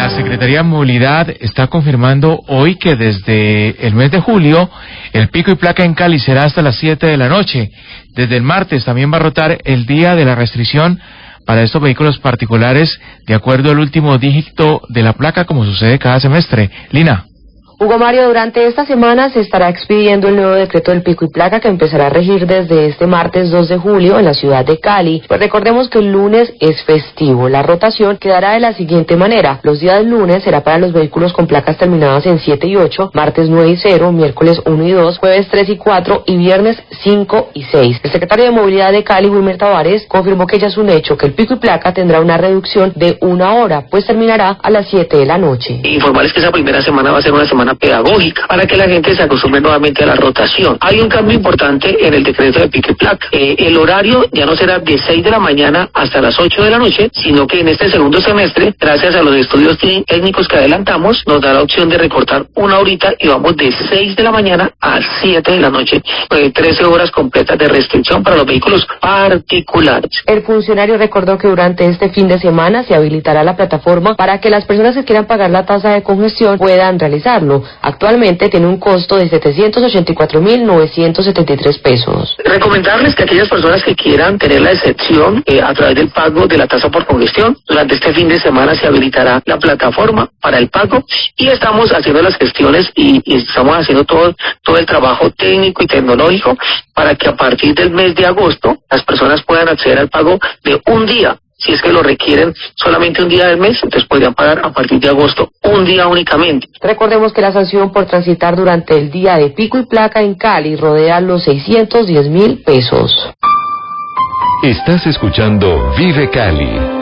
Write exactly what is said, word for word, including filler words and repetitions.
La Secretaría de Movilidad está confirmando hoy que desde el mes de julio el pico y placa en Cali será hasta las siete de la noche. Desde el martes también va a rotar el día de la restricción para estos vehículos particulares de acuerdo al último dígito de la placa, como sucede cada semestre. Lina. Hugo Mario, durante esta semana se estará expidiendo el nuevo decreto del pico y placa que empezará a regir desde este martes dos de julio en la ciudad de Cali. Pues recordemos que el lunes es festivo. La rotación quedará de la siguiente manera. Los días lunes será para los vehículos con placas terminadas en siete y ocho, martes nueve y cero, miércoles uno y dos, jueves tres y cuatro y viernes cinco y seis. El secretario de Movilidad de Cali, Wilmer Tavares, confirmó que ya es un hecho que el pico y placa tendrá una reducción de una hora, pues terminará a las siete de la noche. Informarles que esa primera semana va a ser una semana pedagógica para que la gente se acostumbre nuevamente a la rotación. Hay un cambio importante en el decreto de pico y placa. Eh, el horario ya no será de seis de la mañana hasta las ocho de la noche, sino que en este segundo semestre, gracias a los estudios técnicos que adelantamos, nos da la opción de recortar una horita y vamos de seis de la mañana a siete de la noche. Eh, trece horas completas de restricción para los vehículos particulares. El funcionario recordó que durante este fin de semana se habilitará la plataforma para que las personas que quieran pagar la tasa de congestión puedan realizarlo. Actualmente tiene un costo de setecientos ochenta y cuatro mil novecientos setenta y tres pesos. Recomendarles que aquellas personas que quieran tener la excepción eh, a través del pago de la tasa por congestión, durante este fin de semana se habilitará la plataforma para el pago y estamos haciendo las gestiones y, y estamos haciendo todo, todo el trabajo técnico y tecnológico para que a partir del mes de agosto las personas puedan acceder al pago de un día. Si es que lo requieren solamente un día del mes, entonces podrían pagar a partir de agosto un día únicamente. Recordemos que la sanción por transitar durante el día de pico y placa en Cali rodea los seiscientos diez mil pesos. Estás escuchando Vive Cali.